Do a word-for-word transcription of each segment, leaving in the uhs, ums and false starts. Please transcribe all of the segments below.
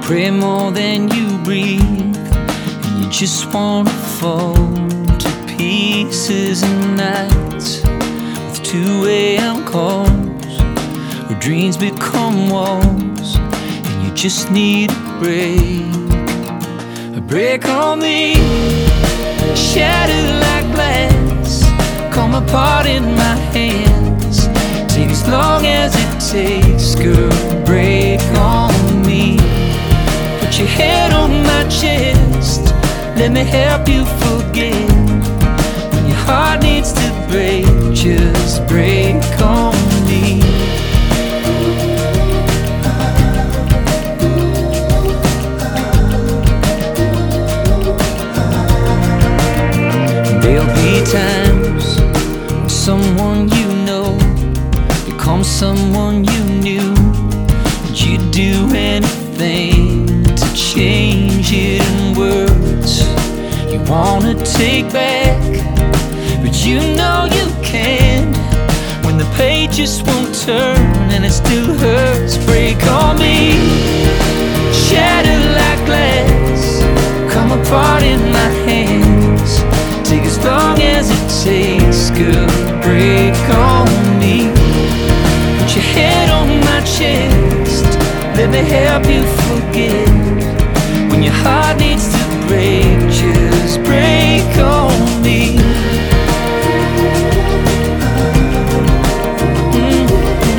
pray more than you breathe, and you just wanna fall to pieces at night with two a.m. calls where dreams become walls, and you just need a break. A break on me, shattered like glass, come apart in my hands. Take as long as it takes, girl, break on me. Put your head on my chest, let me help you forget. When your heart needs to break, just break on me. There'll be times when someone you know becomes someone you knew, and you'd do anything to change it in words you wanna take back, but you know you can't when the page just won't turn and it still hurts. Break on me, shattered like glass, come apart in my hands. Take as long as it takes, girl, break on me. Put your head on my chest, let me help you forget. When your heart needs to break, just break on me. Mm-hmm.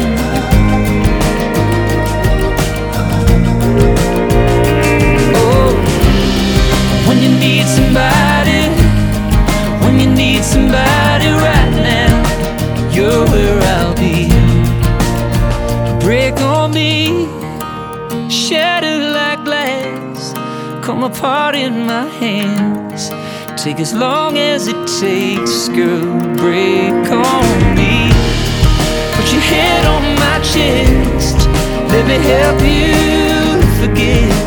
Oh, when you need somebody, when you need somebody right now, you're where I'll be. Break on me, shattered like glass, come apart in my hands. Take as long as it takes, girl, break on me. Put your head on my chest, let me help you forget.